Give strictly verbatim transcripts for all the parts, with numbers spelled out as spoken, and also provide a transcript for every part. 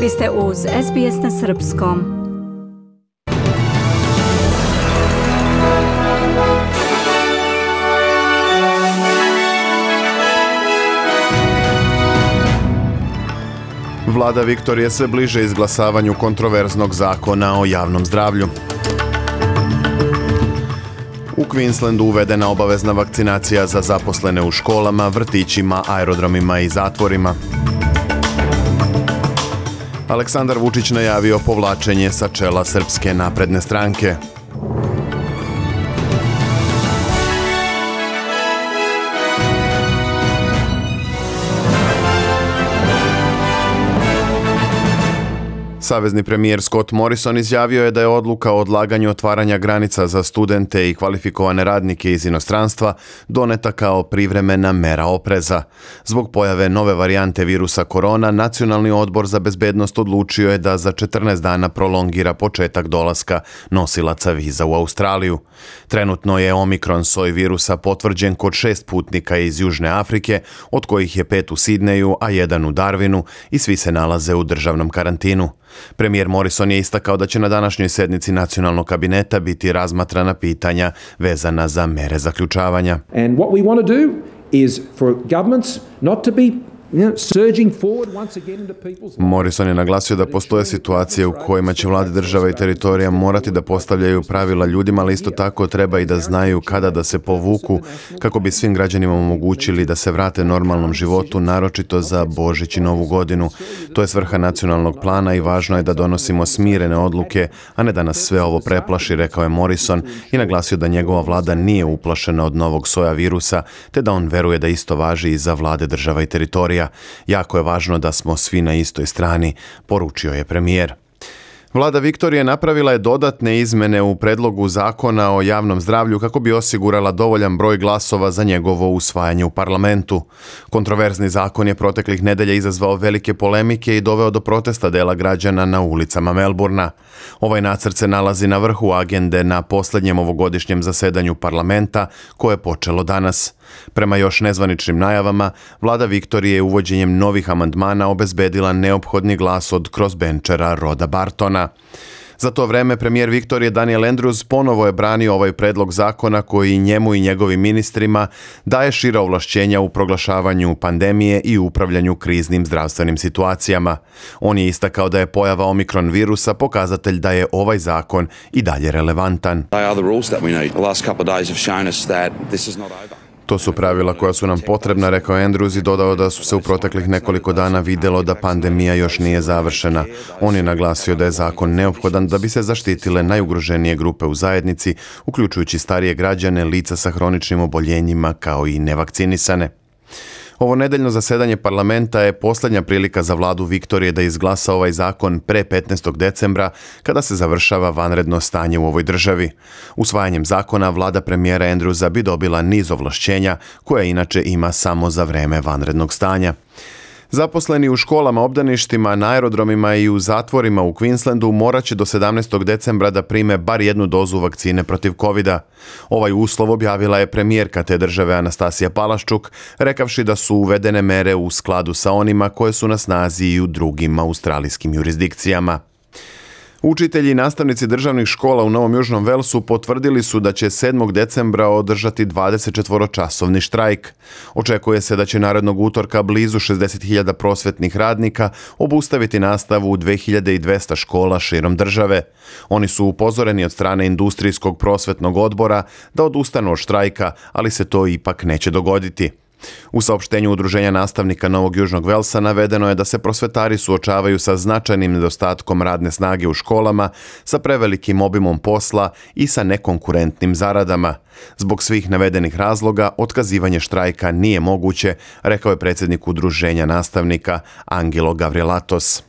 Vi ste uz S B S na srpskom. Vlada Viktorije se bliže izglasavanju kontroverznog zakona o javnom zdravlju. U Queenslandu uvedena obavezna vakcinacija za zaposlene u školama, vrtićima, aerodromima i zatvorima. Aleksandar Vučić najavio povlačenje sa čela Srpske napredne stranke. Savezni premijer Scott Morrison izjavio je da je odluka o odlaganju otvaranja granica za studente i kvalifikovane radnike iz inostranstva doneta kao privremena mera opreza. Zbog pojave nove varijante virusa korona, Nacionalni odbor za bezbednost odlučio je da za četrnaest dana prolongira početak dolaska nosilaca viza u Australiju. Trenutno je omikron soj virusa potvrđen kod šest putnika iz Južne Afrike, od kojih je pet u Sidneju, a jedan u Darwinu i svi se nalaze u državnom karantinu. Premijer Morrison je istakao da će na današnjoj sednici nacionalnog kabineta biti razmatrana pitanja vezana za mere zaključavanja. And what we want to do is for governments not to be Morrison je naglasio da postoje situacije u kojima će vlade država i teritorija morati da postavljaju pravila ljudima, ali isto tako treba i da znaju kada da se povuku kako bi svim građanima omogućili da se vrate normalnom životu, naročito za Božić i Novu godinu. To je svrha nacionalnog plana i važno je da donosimo smirene odluke, a ne da nas sve ovo preplaši, rekao je Morrison i naglasio da njegova vlada nije uplašena od novog soja virusa, te da on veruje da isto važi i za vlade država i teritorija. Jako je važno da smo svi na istoj strani, poručio je premijer. Vlada Viktorije napravila je dodatne izmene u predlogu zakona o javnom zdravlju kako bi osigurala dovoljan broj glasova za njegovo usvajanje u parlamentu. Kontroverzni zakon je proteklih nedelja izazvao velike polemike i doveo do protesta dela građana na ulicama Melbourna. Ovaj nacrt se nalazi na vrhu agende na posljednjem ovogodišnjem zasedanju parlamenta koje je počelo danas. Prema još nezvaničnim najavama, vlada Viktorije je uvođenjem novih amandmana obezbedila neophodni glas od crossbenchera Roda Bartona. Za to vreme premijer Viktorije Daniel Andrews ponovo je branio ovaj predlog zakona koji njemu i njegovim ministrima daje šira ovlašćenja u proglašavanju pandemije i upravljanju kriznim zdravstvenim situacijama. On je istakao da je pojava omikron virusa pokazatelj da je ovaj zakon i dalje relevantan. To su pravila koja su nam potrebna, rekao Andrews i dodao da su se u proteklih nekoliko dana vidjelo da pandemija još nije završena. On je naglasio da je zakon neophodan da bi se zaštitile najugroženije grupe u zajednici, uključujući starije građane, lica sa hroničnim oboljenjima kao i nevakcinisane. Ovo nedeljno zasedanje parlamenta je posljednja prilika za vladu Viktorije da izglasa ovaj zakon pre petnaestog decembra, kada se završava vanredno stanje u ovoj državi. Usvajanjem zakona vlada premijera Andrewsa bi dobila niz ovlašćenja koje inače ima samo za vreme vanrednog stanja. Zaposleni u školama, obdaništima, na aerodromima i u zatvorima u Queenslandu morat će do sedamnaestog decembra da prime bar jednu dozu vakcine protiv kovida. Ovaj uslov objavila je premijerka te države Anastasija Palaščuk, rekavši da su uvedene mere u skladu sa onima koje su na snazi i u drugim australijskim jurisdikcijama. Učitelji i nastavnici državnih škola u Novom Južnom Velsu potvrdili su da će sedmog decembra održati dvadesetčetvoročasovni štrajk. Očekuje se da će narednog utorka blizu šezdeset hiljada prosvetnih radnika obustaviti nastavu u dve hiljade dvesta škola širom države. Oni su upozoreni od strane Industrijskog prosvetnog odbora da odustanu od štrajka, ali se to ipak neće dogoditi. U saopštenju Udruženja nastavnika Novog Južnog Velsa navedeno je da se prosvetari suočavaju sa značajnim nedostatkom radne snage u školama, sa prevelikim obimom posla i sa nekonkurentnim zaradama. Zbog svih navedenih razloga, otkazivanje štrajka nije moguće, rekao je predsjednik Udruženja nastavnika Angelo Gavrelatos.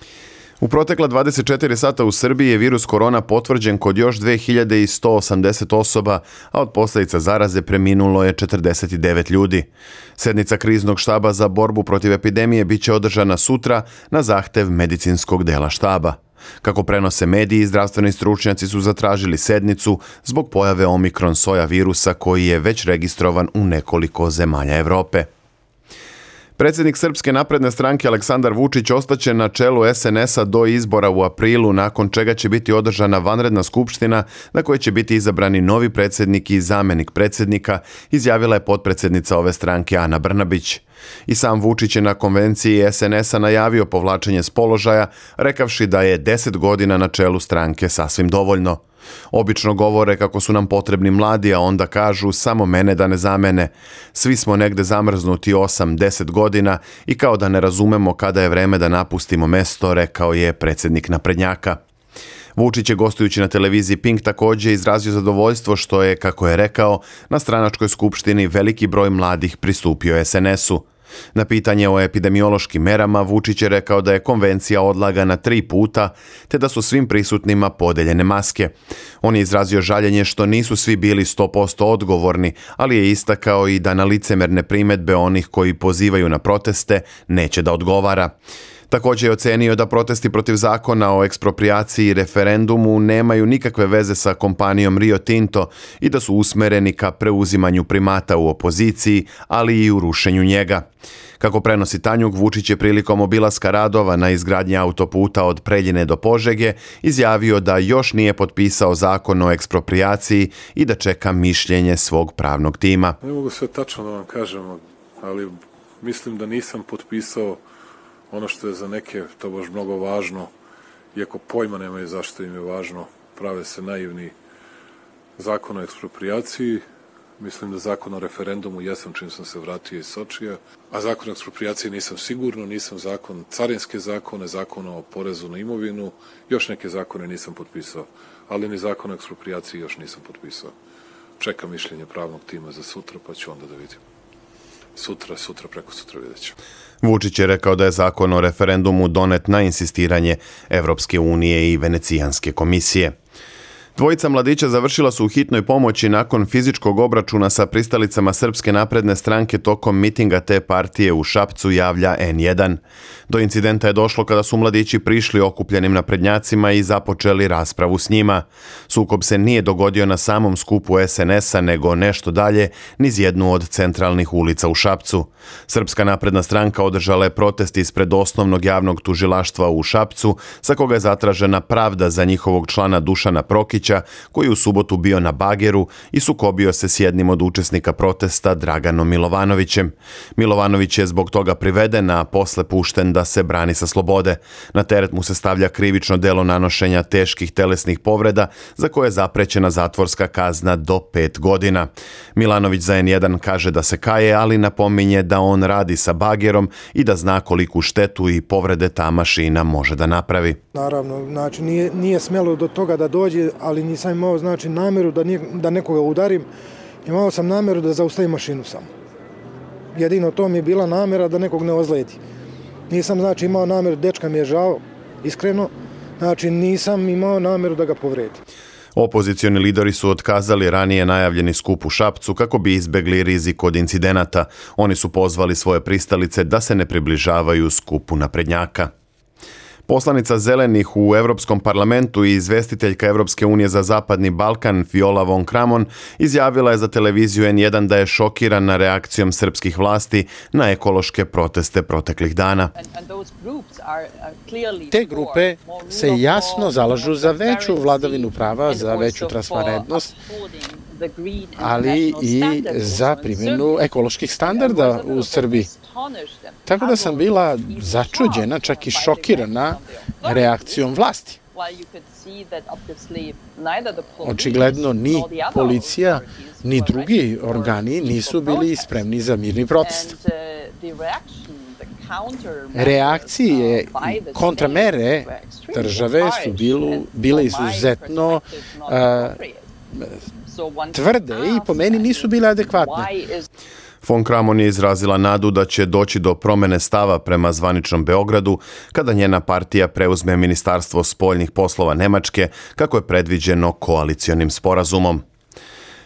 U protekla dvadeset četiri sata u Srbiji je virus korona potvrđen kod još dve hiljade sto osamdeset osoba, a od posljedica zaraze preminulo je četrdeset devet ljudi. Sednica kriznog štaba za borbu protiv epidemije biće održana sutra na zahtev medicinskog dela štaba. Kako prenose mediji, zdravstveni stručnjaci su zatražili sednicu zbog pojave omikron soja virusa koji je već registrovan u nekoliko zemalja Evrope. Predsjednik Srpske napredne stranke Aleksandar Vučić ostaće na čelu es en es a do izbora u aprilu, nakon čega će biti održana vanredna skupština na kojoj će biti izabrani novi predsjednik i zamjenik predsjednika, izjavila je potpredsjednica ove stranke Ana Brnabić. I sam Vučić je na konvenciji es en es a najavio povlačenje s položaja, rekavši da je deset godina na čelu stranke sasvim dovoljno. Obično govore kako su nam potrebni mladi, a onda kažu samo mene da ne zamene. Svi smo negde zamrznuti osam deset godina i kao da ne razumemo kada je vreme da napustimo mesto, rekao je predsjednik naprednjaka. Vučić je gostujući na televiziji Pink također izrazio zadovoljstvo što je, kako je rekao, na stranačkoj skupštini veliki broj mladih pristupio es en es u. Na pitanje o epidemiološkim merama Vučić je rekao da je konvencija odlagana tri puta, te da su svim prisutnima podeljene maske. On je izrazio žaljenje što nisu svi bili sto posto odgovorni, ali je istakao i da na licemerne primjedbe onih koji pozivaju na proteste neće da odgovara. Također je ocenio da protesti protiv zakona o eksproprijaciji i referendumu nemaju nikakve veze sa kompanijom Rio Tinto i da su usmereni ka preuzimanju primata u opoziciji, ali i u rušenju njega. Kako prenosi Tanjug, Vučić je prilikom obilaska radova na izgradnji autoputa od Preljine do Požege izjavio da još nije potpisao zakon o eksproprijaciji i da čeka mišljenje svog pravnog tima. Ne mogu sve tačno da vam kažem, ali mislim da nisam potpisao ono što je za neke to baš mnogo važno, iako pojma nemaju zašto im je važno, prave se naivni zakon o eksproprijaciji. Mislim da zakon o referendumu jesam čim sam se vratio iz Sočija, a zakon o eksproprijaciji nisam sigurno, nisam zakon, carinske zakone, zakon o porezu na imovinu, još neke zakone nisam potpisao, ali ni zakon o eksproprijaciji još nisam potpisao. Čekam mišljenje pravnog tima za sutra, pa ću onda da vidim. Sutra, sutra, preko sutra vidjet ću. Vučić je rekao da je zakon o referendumu donet na insistiranje Evropske unije i Venecijanske komisije. Dvojica mladića završila su u hitnoj pomoći nakon fizičkog obračuna sa pristalicama Srpske napredne stranke tokom mitinga te partije u Šapcu, javlja en jedan. Do incidenta je došlo kada su mladići prišli okupljenim naprednjacima i započeli raspravu s njima. Sukob se nije dogodio na samom skupu es en es a, nego nešto dalje, niz jednu od centralnih ulica u Šapcu. Srpska napredna stranka održala je protest ispred osnovnog javnog tužilaštva u Šapcu, sa koga je zatražena pravda za njihovog člana Dušana Prokića, koji je u subotu bio na bageru i sukobio se s jednim od učesnika protesta, Draganom Milovanovićem. Milovanović je zbog toga priveden, a posle pušten da se brani sa slobode. Na teret mu se stavlja krivično delo nanošenja teških telesnih povreda, za koje je zaprećena zatvorska kazna do pet godina. Milanović za en jedan kaže da se kaje, ali napominje da on radi sa bagerom i da zna koliku štetu i povrede ta mašina može da napravi. Naravno, znači nije, nije smjelo do toga da dođe, ali nisam imao znači namjeru da, nije, da nekoga udarim. Imao sam namjeru da zaustavim mašinu samo. Jedino to mi je bila namjera da nekog ne ozlijedi. Nisam znači imao namjeru, dečka mi je žao, iskreno, znači nisam imao namjeru da ga povredim. Opozicioni lideri su otkazali ranije najavljeni skup u Šapcu kako bi izbegli rizik od incidenata. Oni su pozvali svoje pristalice da se ne približavaju skupu naprednjaka. Poslanica Zelenih u Europskom parlamentu i izvestiteljka Evropske unije za Zapadni Balkan Viola von Kramon izjavila je za televiziju en jedan da je šokirana reakcijom srpskih vlasti na ekološke proteste proteklih dana. Te grupe se jasno zalažu za veću vladavinu prava, za veću transparentnost, ali i za primjenu ekoloških standarda u Srbiji. Tako da sam bila začuđena, čak i šokirana reakcijom vlasti. Očigledno ni policija, ni drugi organi nisu bili spremni za mirni protest. Reakcije, kontramere države su bilu, bile izuzetno uh, tvrde i po meni nisu bile adekvatne. Von Kramon je izrazila nadu da će doći do promene stava prema zvaničnom Beogradu kada njena partija preuzme Ministarstvo spoljnih poslova Nemačke, kako je predviđeno koalicionim sporazumom.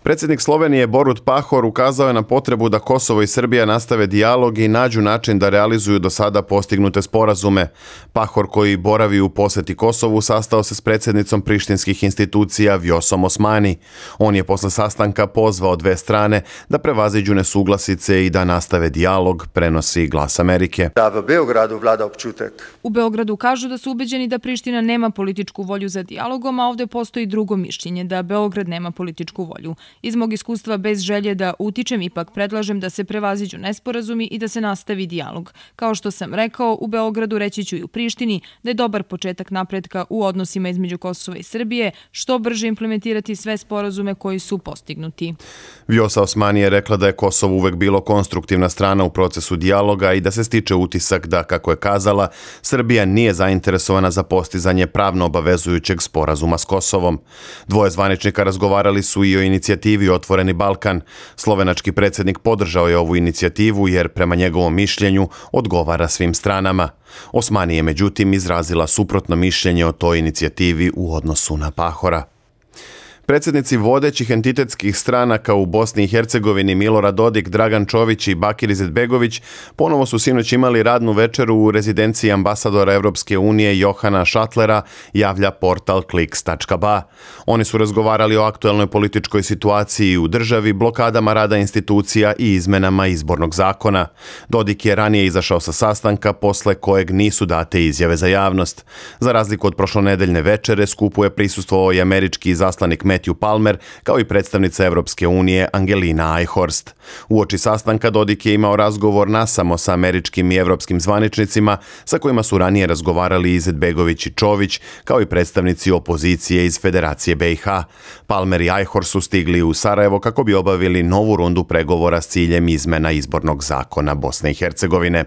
Predsjednik Slovenije Borut Pahor ukazao je na potrebu da Kosovo i Srbija nastave dijalog i nađu način da realizuju do sada postignute sporazume. Pahor, koji boravi u posjeti Kosovu, sastao se s predsjednicom prištinskih institucija Vjosom Osmani. On je posle sastanka pozvao dve strane da prevaziđu nesuglasice i da nastave dijalog, prenosi Glas Amerike. Da v Beogradu vlada opčutek. U Beogradu kažu da su ubeđeni da Priština nema političku volju za dijalogom, a ovdje postoji drugo mišljenje, da Beograd nema političku volju. Iz mog iskustva, bez želje da utičem, ipak predlažem da se prevaziđu nesporazumi i da se nastavi dijalog. Kao što sam rekao, u Beogradu, reći ću i u Prištini, da je dobar početak napretka u odnosima između Kosova i Srbije, što brže implementirati sve sporazume koji su postignuti. Vjosa Osmani je rekla da je Kosovo uvek bilo konstruktivna strana u procesu dijaloga i da se stiče utisak da, kako je kazala, Srbija nije zainteresovana za postizanje pravno obavezujućeg sporazuma s Kosovom. Dvoje zvaničnika razgovarali su i o inicijativi Otvoreni Balkan. Slovenački predsjednik podržao je ovu inicijativu jer prema njegovom mišljenju odgovara svim stranama. Osmani je međutim izrazila suprotno mišljenje o toj inicijativi u odnosu na Pahora. Predsjednici vodećih entitetskih stranaka u Bosni i Hercegovini Milorad Dodik, Dragan Čović i Bakir Izetbegović ponovo su sinoć imali radnu večeru u rezidenciji ambasadora Evropske unije Johana Šatlera, javlja portal kliks tačka ba. Oni su razgovarali o aktuelnoj političkoj situaciji u državi, blokadama rada institucija i izmenama izbornog zakona. Dodik je ranije izašao sa sastanka posle kojeg nisu date izjave za javnost. Za razliku od prošlonedeljne večere, skupu je prisustvovao i američki izaslanik Matthew Palmer, kao i predstavnica Evropske unije Angelina Eichhorst. Uoči sastanka Dodik je imao razgovor nasamo sa američkim i evropskim zvaničnicima sa kojima su ranije razgovarali Izetbegović i Čović, kao i predstavnici opozicije iz Federacije be i ha. Palmer i Eichhorst su stigli u Sarajevo kako bi obavili novu rundu pregovora s ciljem izmena izbornog zakona Bosne i Hercegovine.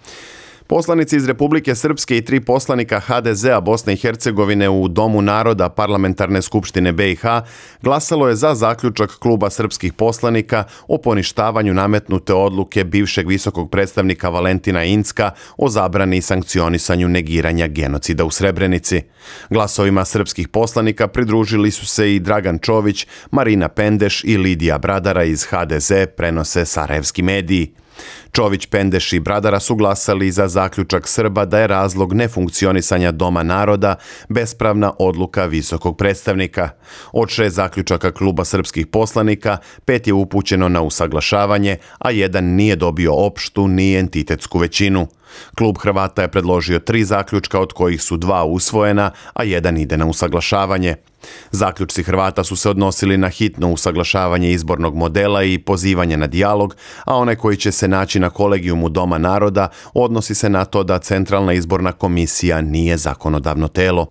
Poslanici iz Republike Srpske i tri poslanika ha de zea Bosne i Hercegovine u Domu naroda Parlamentarne skupštine be i ha glasalo je za zaključak kluba srpskih poslanika o poništavanju nametnute odluke bivšeg visokog predstavnika Valentina Incka o zabrani i sankcionisanju negiranja genocida u Srebrenici. Glasovima srpskih poslanika pridružili su se i Dragan Čović, Marina Pendeš i Lidija Bradara iz ha de ze, prenose sarajevski mediji. Čović, Pendeš i Bradara su glasali za zaključak Srba da je razlog nefunkcionisanja Doma naroda bespravna odluka visokog predstavnika. Od šest zaključaka kluba srpskih poslanika, pet je upućeno na usaglašavanje, a jedan nije dobio opštu ni entitetsku većinu. Klub Hrvata je predložio tri zaključka, od kojih su dva usvojena, a jedan ide na usaglašavanje. Zaključci Hrvata su se odnosili na hitno usaglašavanje izbornog modela i pozivanje na dijalog, a onaj koji će se naći na kolegijumu Doma naroda odnosi se na to da Centralna izborna komisija nije zakonodavno telo.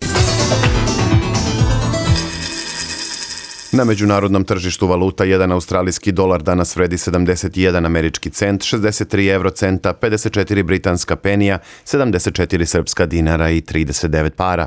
Na međunarodnom tržištu valuta jedan australijski dolar danas vredi sedamdeset jedan američki cent, šezdeset tri eurocenta, pedeset četiri britanska penija, sedamdeset četiri srpska dinara i trideset devet para.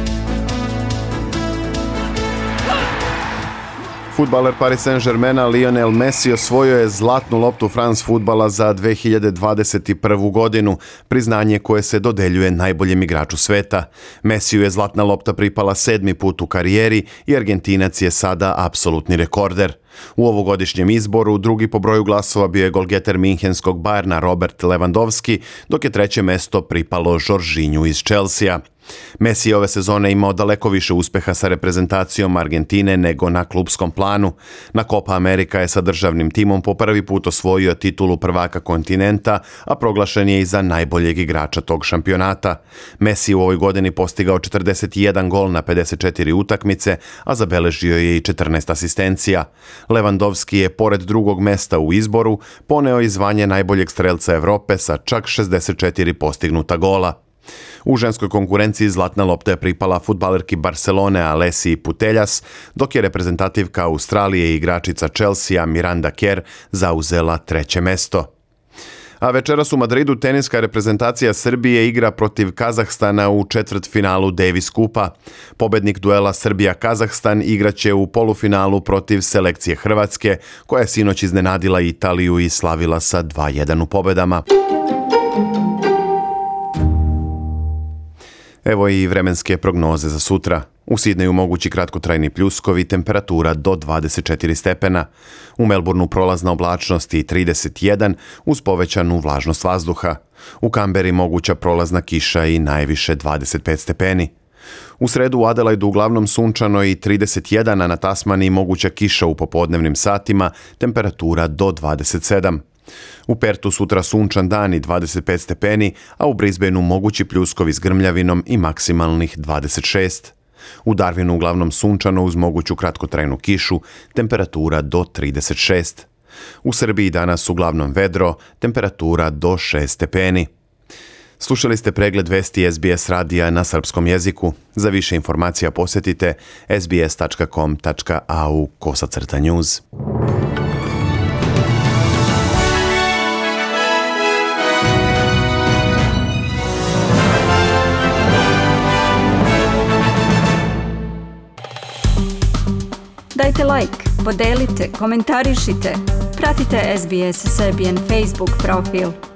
Fudbaler Paris Saint-Germaina Lionel Messi osvojio je zlatnu loptu France fudbala za dve hiljade dvadeset prvu. godinu, priznanje koje se dodeljuje najboljem igraču sveta. Messiju je zlatna lopta pripala sedmi put u karijeri i Argentinac je sada apsolutni rekorder. U ovogodišnjem izboru drugi po broju glasova bio je golgeter minhenskog Bayerna Robert Lewandowski, dok je treće mesto pripalo Jorginhu iz Chelsea. Messi je ove sezone imao daleko više uspeha sa reprezentacijom Argentine nego na klupskom planu. Na Copa America je sa državnim timom po prvi put osvojio titulu prvaka kontinenta, a proglašen je i za najboljeg igrača tog šampionata. Messi u ovoj godini postigao četrdeset jedan gol na pedeset četiri utakmice, a zabeležio je i četrnaest asistencija. Lewandowski je, pored drugog mesta u izboru, poneo i zvanje najboljeg strelca Evrope sa čak šezdeset četiri postignuta gola. U ženskoj konkurenciji zlatna lopta je pripala fudbalerki Barcelone Alessi Putellas, dok je reprezentativka Australije i igračica Chelsea Miranda Kerr zauzela treće mesto. A večeras u Madridu teniska reprezentacija Srbije igra protiv Kazahstana u četvrtfinalu Davis Kupa. Pobednik duela Srbija-Kazahstan igraće u polufinalu protiv selekcije Hrvatske, koja je sinoć iznenadila Italiju i slavila sa dva jedan u pobedama. Evo i vremenske prognoze za sutra. U Sidneju mogući kratkotrajni pljuskovi, temperatura do dvadeset četiri stepena. U Melbourneu prolazna oblačnost i trideset jedan uz povećanu vlažnost vazduha. U Kamberi moguća prolazna kiša i najviše dvadeset pet stepeni. U sredu u Adelaidu uglavnom sunčano i trideset jedan, a na Tasmaniji moguća kiša u popodnevnim satima, temperatura do dvadeset sedam. U Pertu sutra sunčan dan i dvadeset pet stepeni, a u Brisbaneu mogući pljuskovi s grmljavinom i maksimalnih dvadeset šest. U Darwinu uglavnom sunčano uz moguću kratkotrajnu kišu, temperatura do trideset šest. U Srbiji danas uglavnom vedro, temperatura do šest stepeni. Slušali ste pregled vesti S B S radija na srpskom jeziku. Za više informacija posjetite s b s tačka com tačka a u kosacrta news. Dajte like, podelite, komentarišite. Pratite S B S Serbian Facebook profil.